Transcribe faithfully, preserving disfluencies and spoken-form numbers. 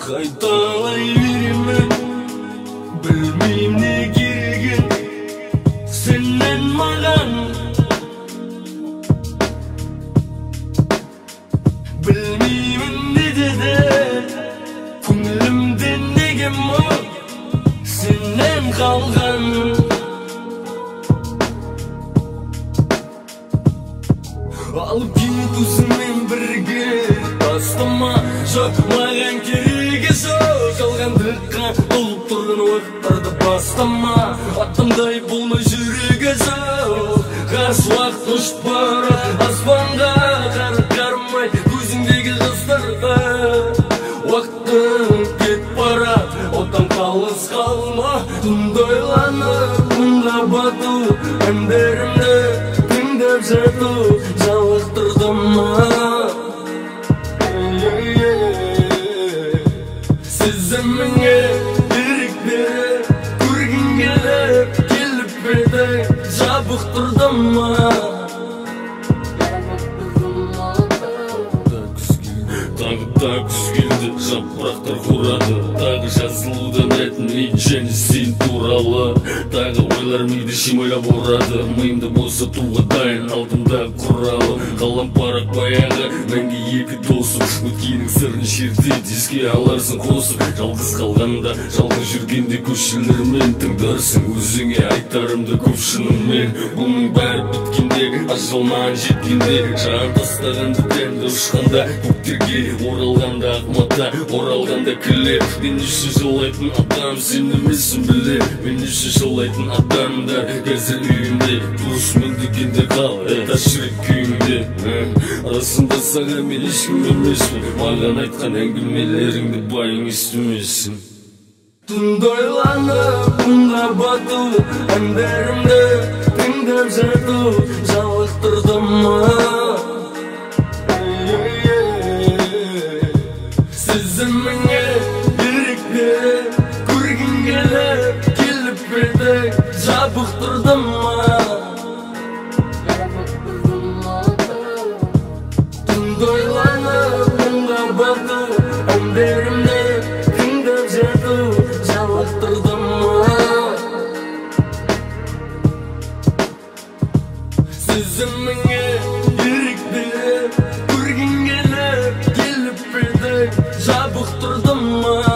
Kaytalay birimen bilmeyim ne gereken senden magan bilmeyim ne dedi Künlümden negem o senden kalgan Alıp git uzunmen birge Bastama şakmagan kerege sok Kalgandыкка толып турган уақыттарды бастама Атымдай болма жүрегі жоқ Қарсы уақыт ұшып барады аспанға Қарап қармай көзіңдегі қыздарға Уақытың кетіп барады одан қалыс қалма Түнді ойланып мұңға бату әндерімді тыңдап жату жалықтырды ма Сезіміңе ерік беріп көргің келіп келіп еді жабықтырды ма Тағы да күз келді жапырақтар құрады Тағы жазылуда мәтін мен және сен туралы Тағы ойлар миды шимайлап орады Миымды босатуға дайын алдымда құралым Қалам парақ баяғы мәңгі екі досым Өткенің сырын шертеді еске аларсың қосып Жалғыз қалғанда жалғыз жүргенде көшелермен тыңдарсың Өзіңе айтарымды көп шынымен Бұның бәрі біткенде ажалман жеткенде Жан тастағанды тәнді ұшқанда көктерге оралғанда ақмата оралғанда күле Мен үшін жылайтын адам сен емессің біле Мен үшін жылайтын адамдар қазір үйімде Дұрыс мен дегенде қал тас жүрек күйімде Расында саған мен ешкім емеспін Маған айтқан әңгімелеріңді байың естімесін Түнді ойланып мұңға бату әндерімді тыңдап жату жалықтырды ма Сезіміңе ерік беріп көргің келіп келіп еді жабықтырды ма Түнді ойланып мұңға бату әндерімді тыңдап жату жалықтырды ма Сезіміңе ерік беріп көргің келіп келіп еді жабықтырды ма